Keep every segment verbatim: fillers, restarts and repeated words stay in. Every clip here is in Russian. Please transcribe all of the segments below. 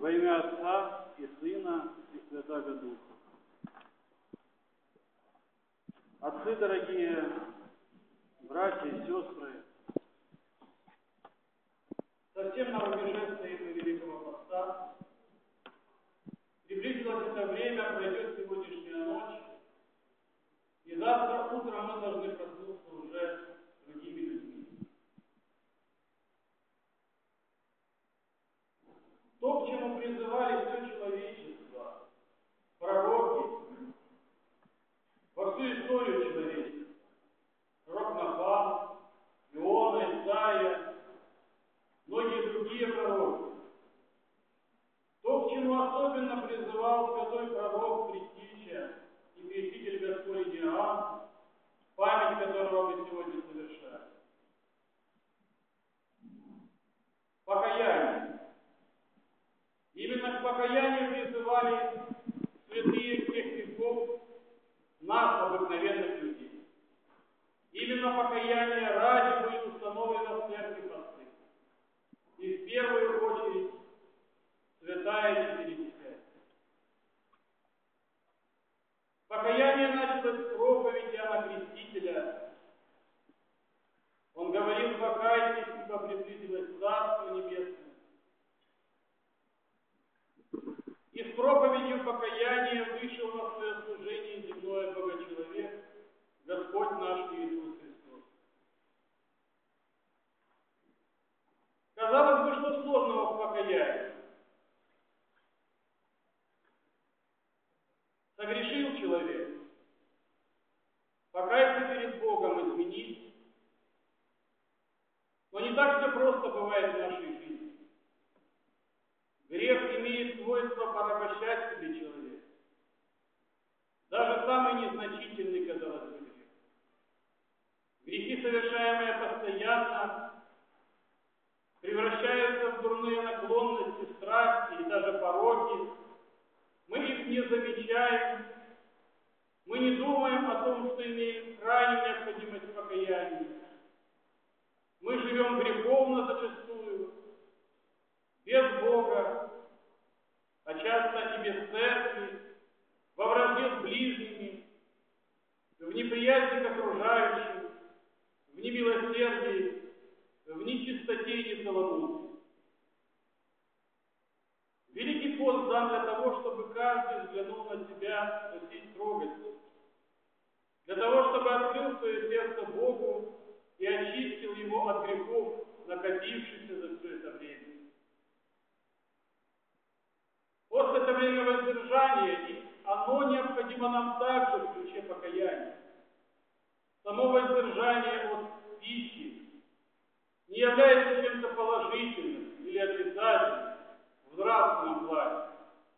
Во имя Отца и Сына и Святаго Духа. Отцы дорогие, братья и сестры, совсем на рубеже стоит Великого Поста. Приблизилось это время, пройдет сегодняшняя ночь, и завтра утром мы должны проснуться уже другими людьми. То, к чему призывали все человечество, пророки, во всю историю человечества, пророк Нафан, Иона, Исаия, многие другие пророки. То, к чему особенно призывал святой пророк, предтеча и креститель Господень Иоанн, память которого мы сегодня совершаем. Покаяние. Именно к покаянию призывали святые всех веков нас, обыкновенных людей. Именно покаяние ради были установлены в церкви посты. И в первую очередь святая Четыредесятница. Покаяние началось с проповеди Иоанна Крестителя. Он говорил: покайтесь, ибо приблизилось Царство Небесное. И с проповедью покаяния вышел на свое служение земное Богочеловек, Господь наш Иисус Христос. Казалось бы, что сложного в покаянии? Согрешил человек, покайся перед Богом, изменись. Но не так все просто бывает в нашей жизни. Грех имеет свойство порабощать себе человека. Даже самый незначительный, казалось бы, грех. Грехи, совершаемые постоянно, превращаются в дурные наклонности, страсти и даже пороки. Мы их не замечаем. Мы не думаем о том, что имеем крайнюю необходимость покаяния. Мы живем греховно зачастую, без Бога, а часто и без церкви, во вражде с ближними, в неприязни к окружающим, в немилосердии, в нечистоте и нецеломудрии. Великий пост дан для того, чтобы каждый взглянул на себя со всей строгостью, для того, чтобы открыл свое сердце Богу и очистил его от грехов, накопившихся за все это время. Пост — это время воздержания, и оно необходимо нам также в ключе покаяния. Само воздержание от пищи не является чем-то положительным или отрицательным в нравственном плане.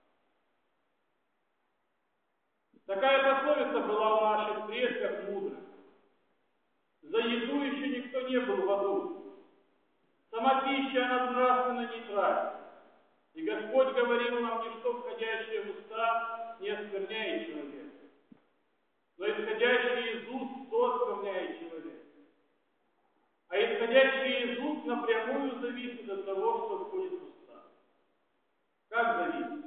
Такая пословица была у наших предков мудрых: за еду еще никто не был в аду. Сама пища, она нравственно нейтральна. И Господь говорил нам: ничто, входящее в уста, не оскверняет человека, но исходящее из уст, то оскверняет человека. А исходящее из уст напрямую зависит от того, что входит в уста. Как зависит?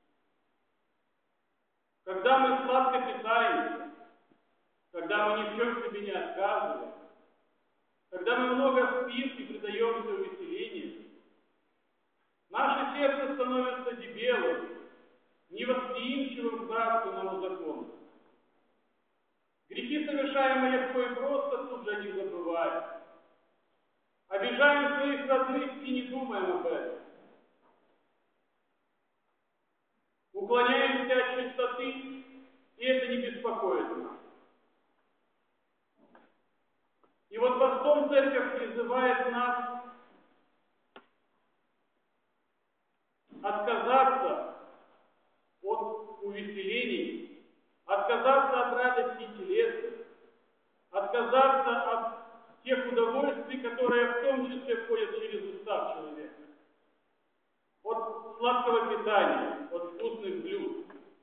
Когда мы сладко питаемся, когда мы ни в чем себе не отказываем, когда мы много спим и предаемся увеселению, наше сердце становится дебелым, невосприимчивым к нравственному закону. Грехи, совершаемые легко и просто, тут же не забываем. Обижаем своих родных и не думаем об этом. Уклоняемся от чистоты, и это не беспокоит нас. И вот постом Церковь призывает нас отказаться от увеселений, отказаться от радости телесных, отказаться от тех удовольствий, которые в том числе входят через уста человека, от сладкого питания, от вкусных блюд.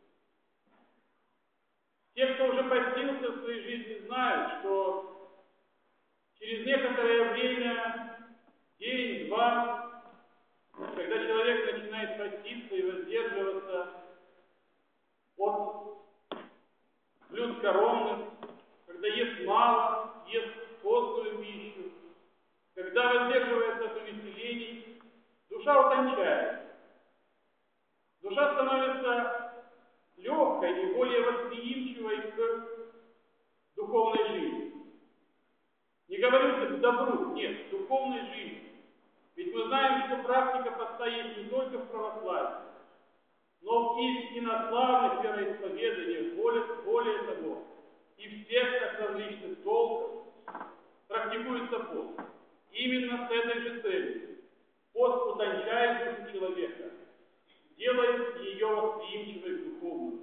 Те, кто уже постился в своей жизни, знают, что через некоторое время, день-два, когда человек начинает поститься скоромным, когда ест мало, ест постную пищу, когда воздерживается от увеселений, душа утончает. Душа становится легкой и более восприимчивой к духовной жизни. Не говорю к добру, нет, к духовной жизни. Ведь мы знаем, что практика поста есть не только в православии, но и в инославных вероисповеданиях, более, более того, и в сектах различных толков практикуется пост. Именно с этой же целью. Пост утончает душу человека, делает ее восприимчивой к духовному.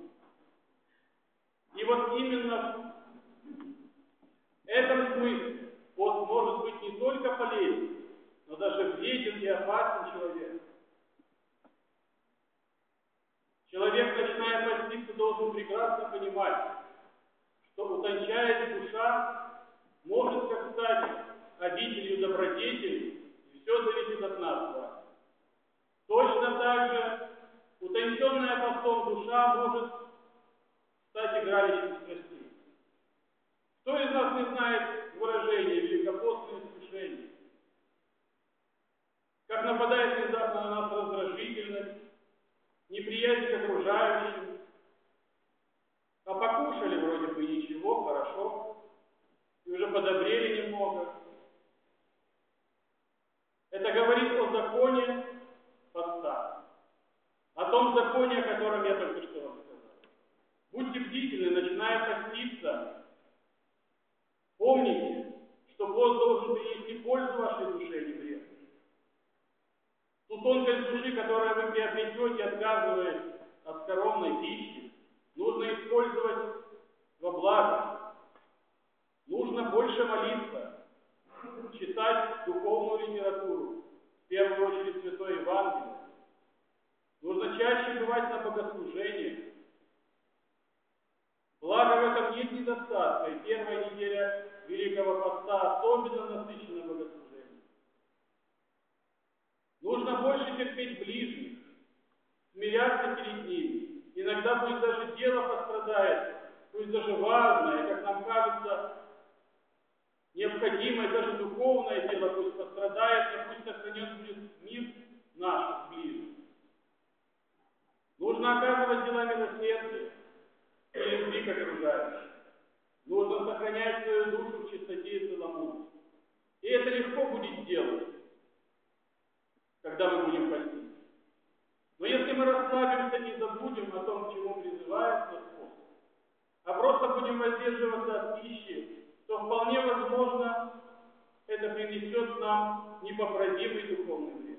И вот именно в этом смысле пост может быть не только полезен, но даже вреден и опасен человеку. Человек, начиная поститься, должен прекрасно понимать, что утончаясь душа, может, как стать обителью добродетели, и все зависит от нас с вами. Точно так же утонченная постом душа может стать игралищем страстей. Кто из нас не знает выражения великопостное искушение? Как нападает внезапно на нас раздражительность, неприязнь к окружающим. А покушали вроде бы ничего, хорошо, и уже подобрели немного. Это говорит о законе поста, о том законе, о котором я только что вам сказал. Будьте бдительны, начиная поститься. Помните, что пост должен принести пользу вашей душе, а не вред. Ту тонкость души, которую вы приобретете, отказываясь от скоромной пищи, нужно использовать во благо. Нужно больше молиться, читать духовную литературу, в первую очередь Святое Евангелие. Нужно чаще бывать на богослужениях. Благо в этом нет недостатка, и первая неделя Великого Поста особенно насыщена богослужением. Нужно больше терпеть ближних, смиряться перед ними. Иногда пусть даже дело пострадает, пусть даже важное, как нам кажется, необходимое, даже духовное дело пусть пострадает, но пусть сохранен будет мир наш ближний. Нужно оказывать дела милосердия и любви к окружающим. Нужно сохранять свою душу в чистоте и целомудрии. И это легко будет делать, когда мы будем поститься. Но если мы расслабимся и забудем о том, к чему призывает нас пост, а просто будем воздерживаться от пищи, то вполне возможно это принесет нам непоправимый духовный вред.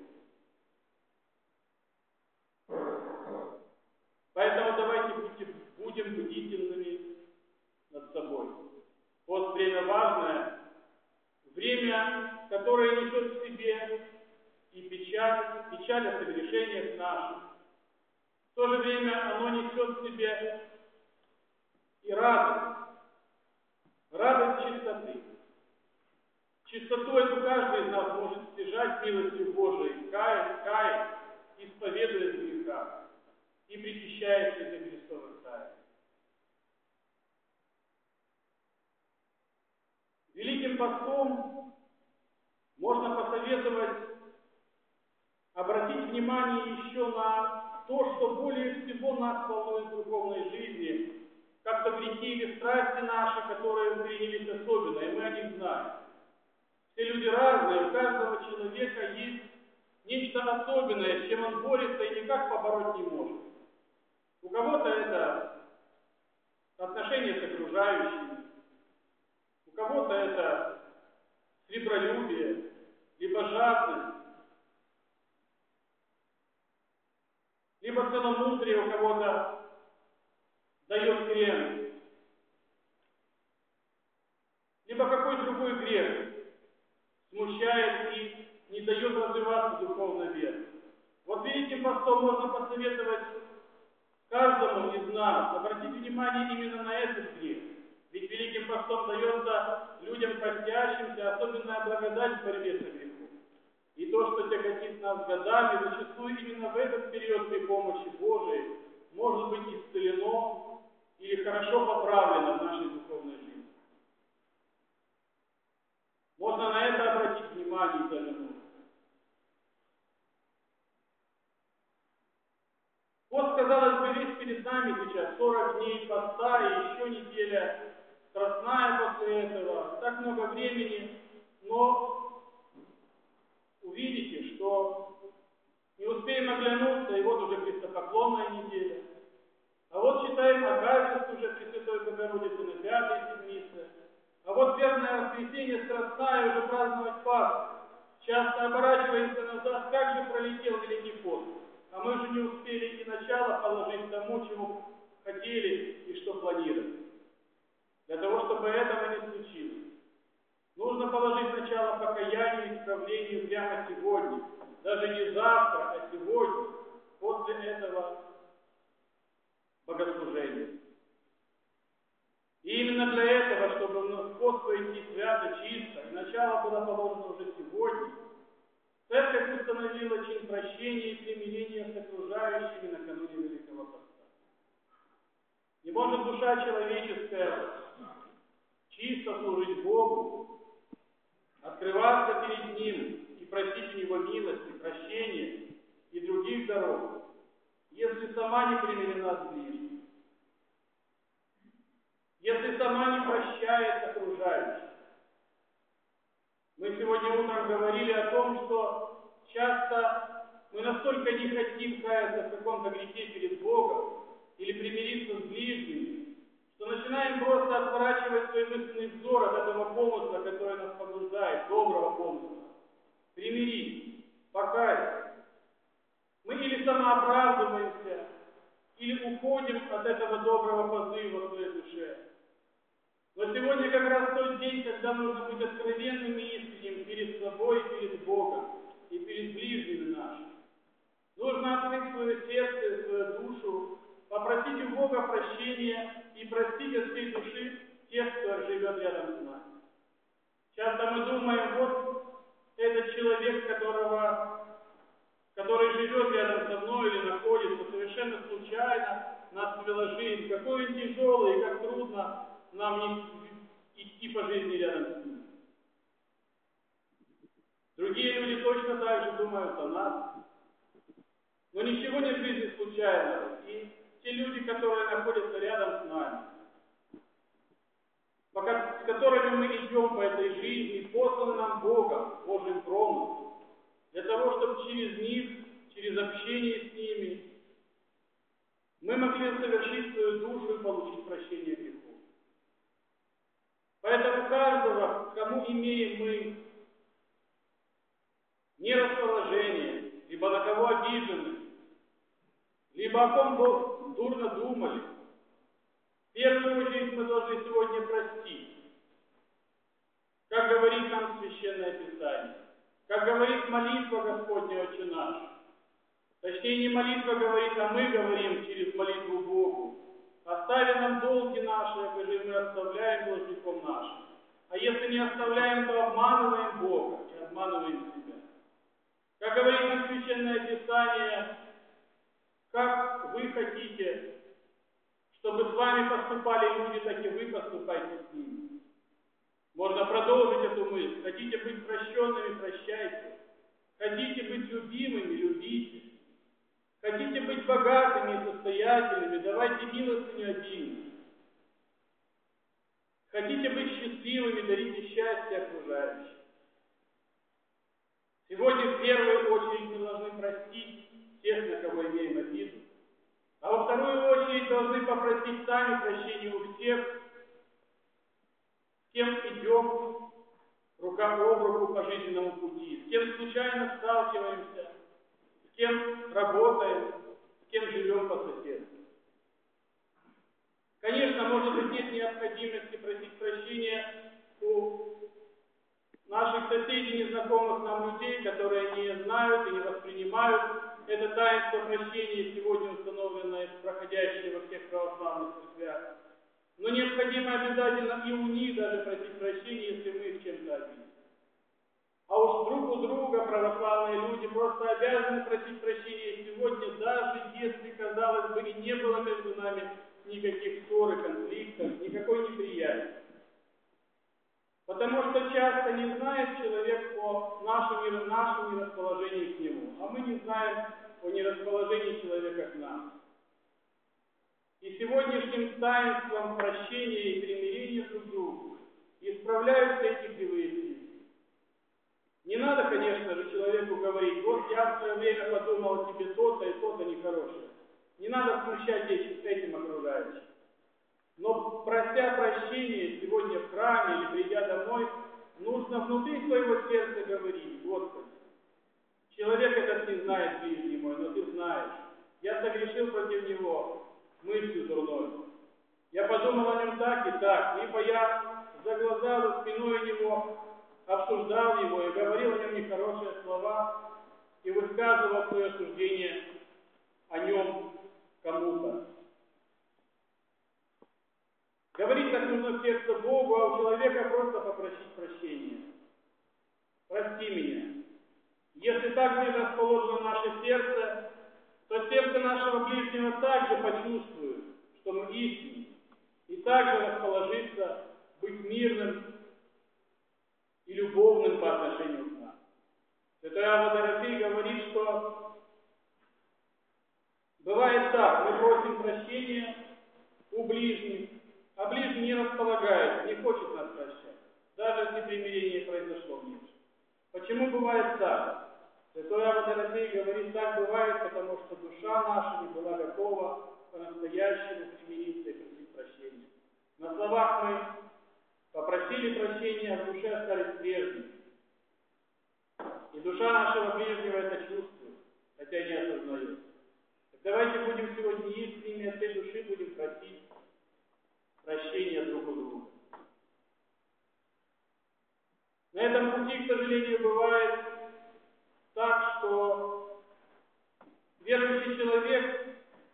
Поэтому давайте будьте, будем бдительными над собой. Пост — время важное, время, которое несет в себе и печаль, печаль о согрешениях наших. В то же время оно несет в себе и радость, радость чистоты. Чистоту эту каждый из нас может стяжать милостью Божией, каясь, каясь, исповедуя греха и причащаясь из Христовых тайн. Великим постом можно посоветовать обратить внимание еще на то, что более всего нас волнует в духовной жизни, как-то грехи или страсти наши, которые укоренились особенно, и мы о них знаем. Все люди разные, у каждого человека есть нечто особенное, с чем он борется и никак побороть не может. У кого-то это отношения с окружающими, у кого-то это сребролюбие, либо жадность, либо целомудрие у кого-то дает крен, либо какой другой грех смущает и не дает развиваться духовно вере. Вот Великим постом можно посоветовать каждому из нас обратить внимание именно на этот грех. Ведь Великим постом дается людям постящимся особенная благодать в борьбе с грехом. И то, что тяготит нас годами, зачастую именно в этот период при помощи Божией может быть исцелено или или хорошо поправлено в нашей духовной жизни. Можно на это обратить внимание и даже нужно. Вот, казалось бы, весь перед нами сейчас сорок дней поста и еще неделя страстная после этого, так много времени, но увидите, что не успеем оглянуться, и вот уже крестопоклонная неделя. А вот читаем Акафист уже Пресвятой Богородицы на пятой седмице. А вот верное воскресенье страстная уже праздновать Пасху. Часто оборачиваемся назад, как же пролетел Великий пост. А мы же не успели и начало положить тому, чего хотели и что планировали. Для того, чтобы этого не случилось, нужно положить начало покаянию и исправлению прямо сегодня. Даже не завтра, а сегодня, после этого богослужения. И именно для этого, чтобы в пост войти свято, чисто, и начало было положено уже сегодня, Церковь установила чин прощения и примирения с окружающими накануне Великого Поста. Не может душа человеческая чисто служить Богу, открываться перед Ним и просить у Него милости, прощения и других даров, если сама не примирена с ближним, если сама не прощает окружающих. Мы сегодня утром говорили о том, что часто мы настолько не хотим каяться в каком-то грехе перед Богом или примириться с ближними, что начинаем просто отворачивать свой мысленный взор от этого помысла, который нас побуждает, доброго помысла. Примирить, покаяться. Мы или самооправдываемся, или уходим от этого доброго позыва в своей душе. Но сегодня как раз тот день, когда нужно быть откровенным и искренним перед собой, перед Богом и перед ближними нашими. Нужно открыть свое сердце, свою душу, попросить у Бога прощения и простить от всей души тех, кто живет рядом с нами. Часто мы думаем, вот этот человек, которого, который живет рядом со мной или находится, совершенно случайно нас свела жизнь, какой он тяжелый и как трудно нам не идти по жизни рядом с ним. Другие люди точно так же думают о нас. Но ничего не в жизни случайного. И те люди, которые находятся рядом с нами, с которыми мы идем по этой жизни, посланы нам Богом, Божьим промыслом, для того, чтобы через них, через общение с ними, мы могли совершить свою душу и получить прощение грехов. Поэтому каждого, кому имеем мы нерасположение, либо на кого обижены, либо о ком дурно думали, в первую очередь мы должны сегодня простить. Как говорит нам Священное Писание, как говорит молитва Господня Отче наш. Точнее, не молитва говорит, а мы говорим через молитву Богу. Остави нам долги наши, как же мы оставляем должником нашим. А если не оставляем, то обманываем Бога и обманываем себя. Как говорит нам Священное Писание, как вы хотите, чтобы с вами поступали люди, так и вы поступайте с ними. Можно продолжить эту мысль. Хотите быть прощенными, прощайте. Хотите быть любимыми, любите. Хотите быть богатыми и состоятельными, давайте милостыню обильно. Хотите быть счастливыми, дарите счастье окружающим. Сегодня в первую очередь мы должны простить тех, на кого имеем обиду. А во вторую очередь должны попросить сами прощения у всех, с кем идем рука об руку по жизненному пути, с кем случайно сталкиваемся, с кем работаем, с кем живем по соседству. Конечно, может быть, нет необходимости просить прощения у наших соседей, незнакомых нам людей, которые не знают и не воспринимают это таинство прощения, сегодня установленное, проходящее во всех православных церквях. Но необходимо обязательно и у них даже просить прощения, если мы их чем-то обидели. А уж друг у друга православные люди просто обязаны просить прощения сегодня, даже если, казалось бы, и не было между нами никаких ссор и конфликтов, никакой неприязни. Потому что часто не знает человек о нашем, нашем нерасположении к нему, а мы не знаем о нерасположении человека к нам. И сегодняшним таинством прощения и примирения друг к другу исправляются эти кривые пути. Не надо, конечно же, человеку говорить: вот я в свое время подумал о тебе то-то и то-то нехорошее. Не надо смущать этим окружающих. Но, прося прощения сегодня в храме или придя домой, нужно внутри своего сердца говорить: Господи, человек этот не знает, ближний мой, но Ты знаешь. Я согрешил против него мыслью дурной. Я подумал о нем так и так, либо я за глаза, за спиной него обсуждал его и говорил о нем нехорошие слова и высказывал свое суждение о нем кому-то. Говорить так нужно в сердце Богу, а у человека просто попросить прощения. Прости меня. Если так будет расположено наше сердце, то сердце нашего ближнего также почувствует, что мы истинны, и также расположится быть мирным и любовным по отношению к нам. Святой Авва Дорофей говорит, что бывает так: мы просим прощения у ближних, а ближний не располагает, не хочет нас прощать, даже если примирение произошло меньше. Почему бывает так? Святой Авва Дорофей говорит: так бывает, потому что душа наша не была готова по-настоящему примириться и просить прощения. На словах мы попросили прощения, а в душе остались прежними. И душа нашего ближнего это чувствует, хотя и не осознает. Так давайте будем сегодня искренними, от всей души будем просить прощения друг у друга. На этом пути, к сожалению, бывает так, что верующий человек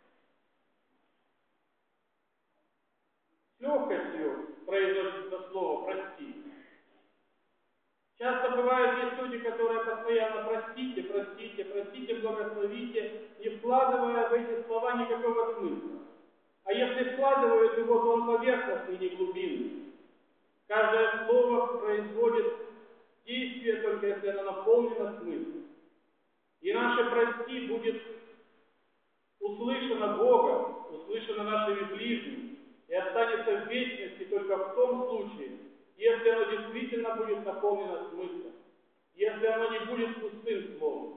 с легкостью произносит это слово «прости». Часто бывают есть люди, которые постоянно «простите, простите, простите, благословите», не вкладывая в эти слова никакого смысла. А если вкладывают его, то он поверхностный, не глубинный. Каждое слово производит действие, только если оно наполнено смыслом. И наше «прости» будет услышано Богом, услышано нашими ближними, и останется в вечности только в том случае, если оно действительно будет наполнено смыслом, если оно не будет пустым словом.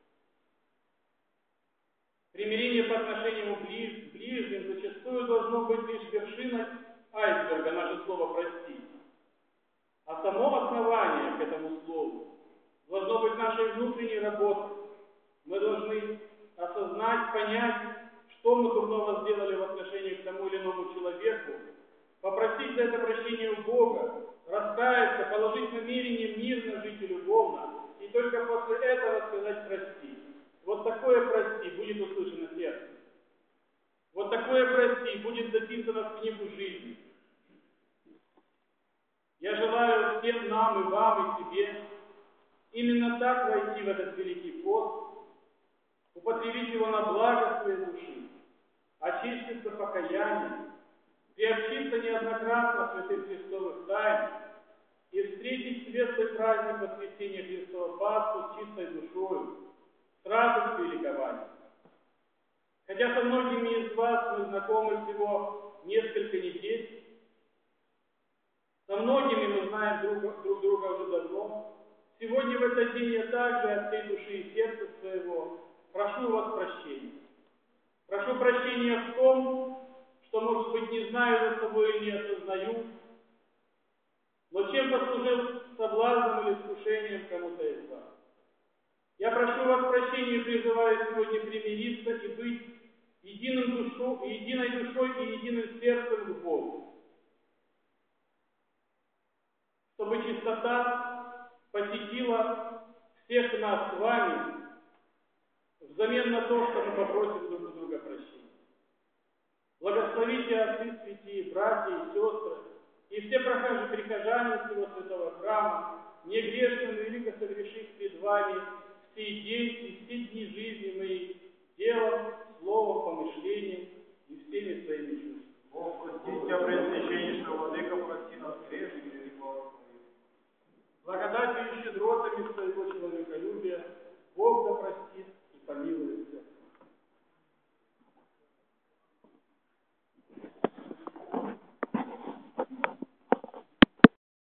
Примирение по отношению к ближним зачастую должно быть лишь вершиной айсберга, наше слово «прости». А само основание к этому слову должно быть нашей внутренней работой. Мы должны осознать, понять, что мы дурного сделали в отношении к тому или иному человеку, попросить за это прощение у Бога, раскаяться, положить намерение мирно жить и любовно, и только после этого сказать «прости». Вот такое «прости» будет услышано сердцем. Вот такое «прости» будет записано в книгу жизни. Я желаю всем нам и вам, и себе именно так войти в этот великий пост, употребить его на благо своей души, очиститься покаянием, приобщиться неоднократно святых Христовых тайн и встретить светлый праздник Воскресения Христова Пасху с чистой душою, с радостью и ликованием. Хотя со многими из вас мы знакомы всего несколько недель, со многими мы знаем друг, друг друга уже давно, сегодня в этот день я также от всей души и сердца своего прошу у вас прощения. Прошу прощения в том, что, может быть, не знаю за собой или не осознаю, но чем послужил соблазном или искушением кому-то из вас. Я прошу вас прощения и призываю сегодня примириться и быть единым душу, единой душой и единым сердцем к Богу. Чтобы чистота посетила всех нас с вами взамен на то, что мы попросим друг у друга прощения. Благословите отцы святые, братья и сестры, и все прохожи, прихожане всего святого храма, не грешным и велико согрешив пред вами в сей день и все дни жизни моей, делом, словом,